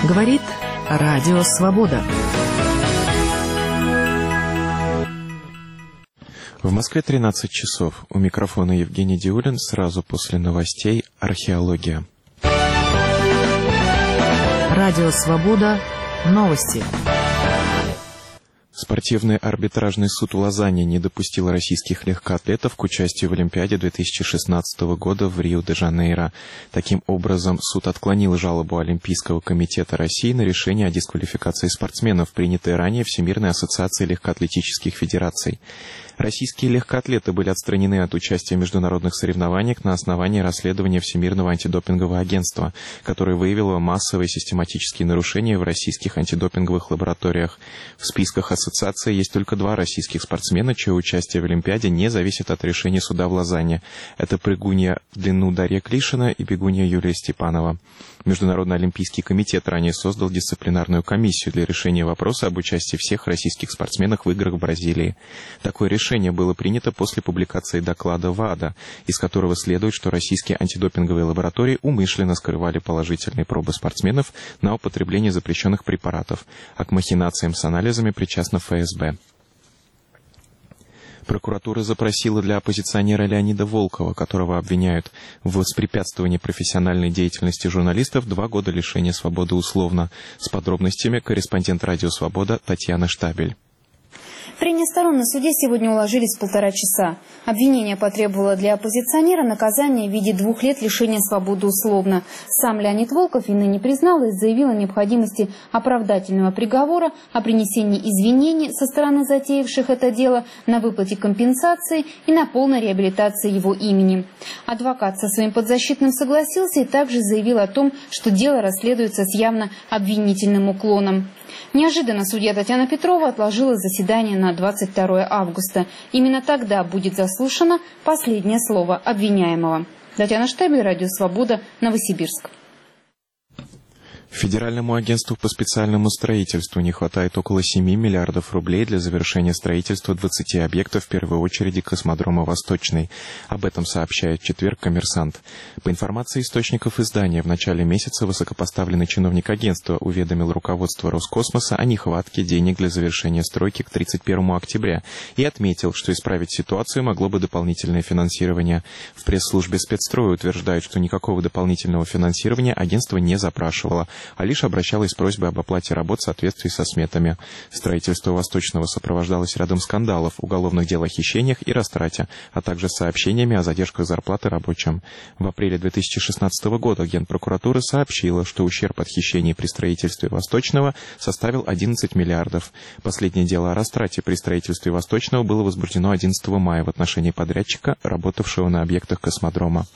Говорит Радио Свобода. В Москве 13 часов. У микрофона Евгений Диулин. Сразу после новостей «Археология». Радио Свобода. Новости. Спортивный арбитражный суд в Лозанне не допустил российских легкоатлетов к участию в Олимпиаде 2016 года в Рио-де-Жанейро. Таким образом, суд отклонил жалобу Олимпийского комитета России на решение о дисквалификации спортсменов, принятое ранее Всемирной ассоциацией легкоатлетических федераций. Российские легкоатлеты были отстранены от участия в международных соревнованиях на основании расследования Всемирного антидопингового агентства, которое выявило массовые систематические нарушения в российских антидопинговых лабораториях. В списках ассоциации есть только 2 российских спортсмена, чье участие в Олимпиаде не зависит от решения суда в Лозанне. Это прыгунья в длину Дарья Клишина и бегунья Юлия Степанова. Международный олимпийский комитет ранее создал дисциплинарную комиссию для решения вопроса об участии всех российских спортсменов в играх в Бразилии. Такое решение было принято после публикации доклада ВАДА, из которого следует, что российские антидопинговые лаборатории умышленно скрывали положительные пробы спортсменов на употребление запрещенных препаратов, а к махинациям с анализами причастна ФСБ. Прокуратура запросила для оппозиционера Леонида Волкова, которого обвиняют в воспрепятствовании профессиональной деятельности журналистов, 2 года лишения свободы условно. С подробностями корреспондент «Радио Свобода» Татьяна Штабель. В прения сторон на суде сегодня уложились в 1,5 часа. Обвинение потребовало для оппозиционера наказания в виде 2 лет лишения свободы условно. Сам Леонид Волков вины не признал и заявил о необходимости оправдательного приговора, о принесении извинений со стороны затеявших это дело, на выплате компенсации и на полной реабилитации его имени. Адвокат со своим подзащитным согласился и также заявил о том, что дело расследуется с явно обвинительным уклоном. Неожиданно судья Татьяна Петрова отложила заседание на 22 августа. Именно тогда будет заслушано последнее слово обвиняемого. Татьяна Штабель, Радио Свобода, Новосибирск. Федеральному агентству по специальному строительству не хватает около 7 миллиардов рублей для завершения строительства 20 объектов, в первой очереди космодрома «Восточный». Об этом сообщает в четверг «Коммерсант». По информации источников издания, в начале месяца высокопоставленный чиновник агентства уведомил руководство Роскосмоса о нехватке денег для завершения стройки к 31 октября и отметил, что исправить ситуацию могло бы дополнительное финансирование. В пресс-службе спецстроя утверждают, что никакого дополнительного финансирования агентство не запрашивало, а лишь обращалась с просьбой об оплате работ в соответствии со сметами. Строительство «Восточного» сопровождалось рядом скандалов, уголовных дел о хищениях и растрате, а также сообщениями о задержках зарплаты рабочим. В апреле 2016 года Генпрокуратура сообщила, что ущерб от хищений при строительстве «Восточного» составил 11 миллиардов. Последнее дело о растрате при строительстве «Восточного» было возбуждено 11 мая в отношении подрядчика, работавшего на объектах космодрома.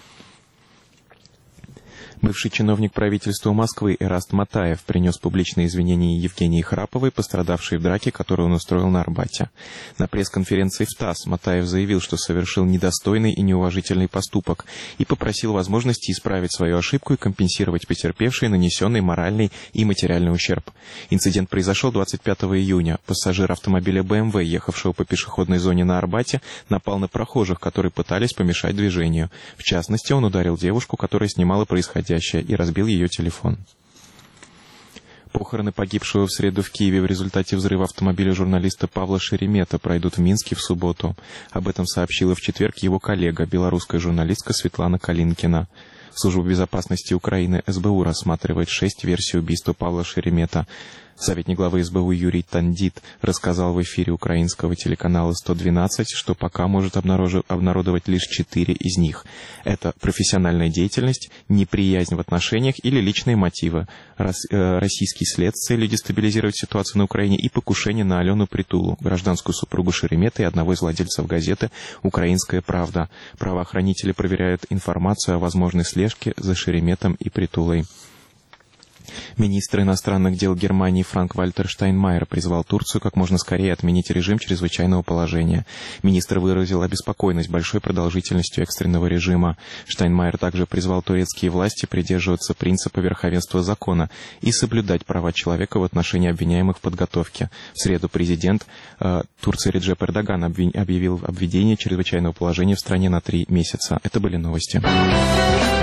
Бывший чиновник правительства Москвы Эраст Матаев принес публичные извинения Евгении Храповой, пострадавшей в драке, которую он устроил на Арбате. На пресс-конференции в ТАСС Матаев заявил, что совершил недостойный и неуважительный поступок и попросил возможности исправить свою ошибку и компенсировать потерпевшей нанесенный моральный и материальный ущерб. Инцидент произошел 25 июня. Пассажир автомобиля BMW, ехавшего по пешеходной зоне на Арбате, напал на прохожих, которые пытались помешать движению. В частности, он ударил девушку, которая снимала происходящее, и разбил ее телефон. Похороны погибшего в среду в Киеве в результате взрыва автомобиля журналиста Павла Шеремета пройдут в Минске в субботу. Об этом сообщила в четверг его коллега, белорусская журналистка Светлана Калинкина. Служба безопасности Украины СБУ рассматривает 6 версий убийства Павла Шеремета. Советник главы СБУ Юрий Тандит рассказал в эфире украинского телеканала 112, что пока может обнародовать лишь 4 из них. Это профессиональная деятельность, неприязнь в отношениях или личные мотивы, российский след с целью дестабилизировать ситуацию на Украине и покушение на Алену Притулу, гражданскую супругу Шеремета и одного из владельцев газеты «Украинская правда». Правоохранители проверяют информацию о возможной слежке за Шереметом и Притулой. Министр иностранных дел Германии Франк-Вальтер Штайнмайер призвал Турцию как можно скорее отменить режим чрезвычайного положения. Министр выразил обеспокоенность большой продолжительностью экстренного режима. Штайнмайер также призвал турецкие власти придерживаться принципа верховенства закона и соблюдать права человека в отношении обвиняемых в подготовке. В среду президент Турции Реджеп Эрдоган объявил об введении чрезвычайного положения в стране на 3 месяца. Это были новости.